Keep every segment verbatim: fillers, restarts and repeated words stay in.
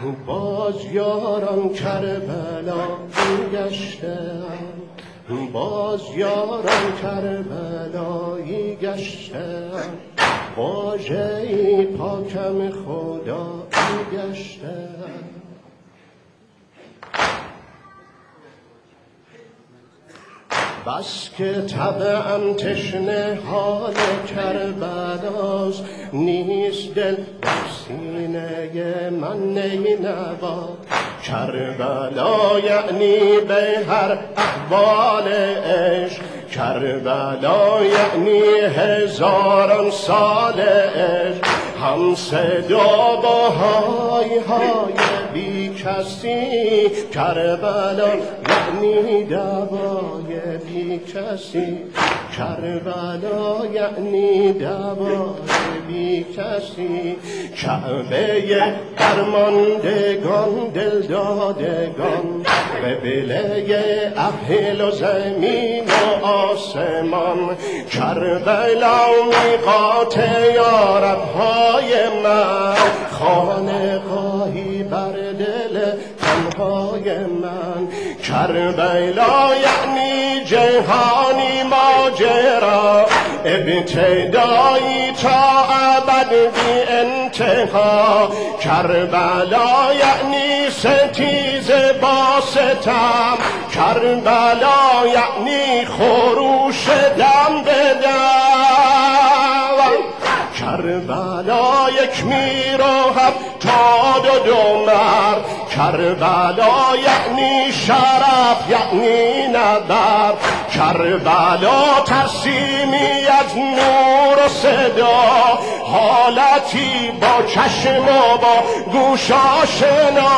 باز یاران کربلا گشتند، باز یاران کربلایی گشتند، واژه پاکم خدا گشتند. بس که طبعم تشنه حال کربلاست، نیست دل در سینه من نینوا. کربلا یعنی به هر احوال عشق، کربلا یعنی هزاران سال عشق. هم صدا با های های بی کسی، کربلا یعنی دوای بی کسی. کربلا یعنی دوای بی کسی. کعبه درماندگان دلدادگان، قبله اهل و زمین و آسمان. کربلا میقات یاربهای من، خانقاهی بر دل تنهای من. کربلا یعنی جهانی ماجرا، ابتدایی تا ابد بی انتها. کربلا یعنی ستیز با ستم، کربلا یعنی خروش دم به دم. کربلا یک میر و هفتاد و دو مرد، کربلا یعنی شرف یعنی نبرد. کربلا ترسیمی از نور و صدا، حالتی با چشم و با گوش آشنا.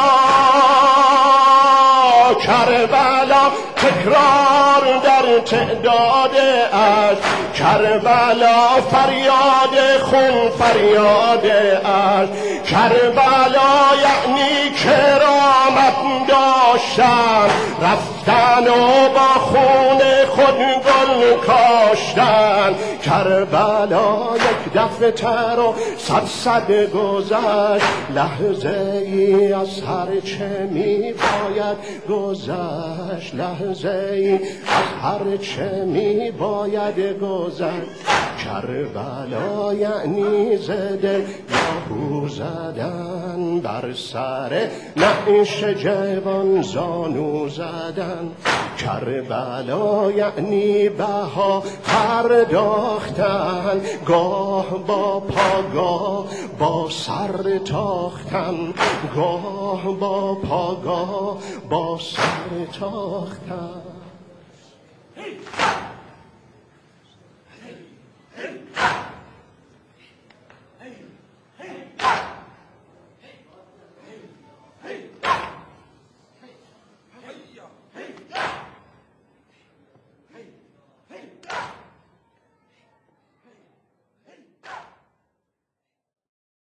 کربلا تکرار در تعداد عشق، کربلا فریاد خون فریاد عشق. کربلا یعنی کرامت داشتن، رفتن و با خون خود گل کاشتن. کربلا یک دفتر و صد صد گذشت، لحظه ای از هر چه می باید گذشت. لحظه ای از هر چه می باید گذشت. کربلا یعنی زده یاهو زدن، بر سر نعش جوان زانو زدن. کربلا یعنی بها پرداختن، گاه با پا گاه با سر تاختن. گاه با پا گاه با سر تاختن.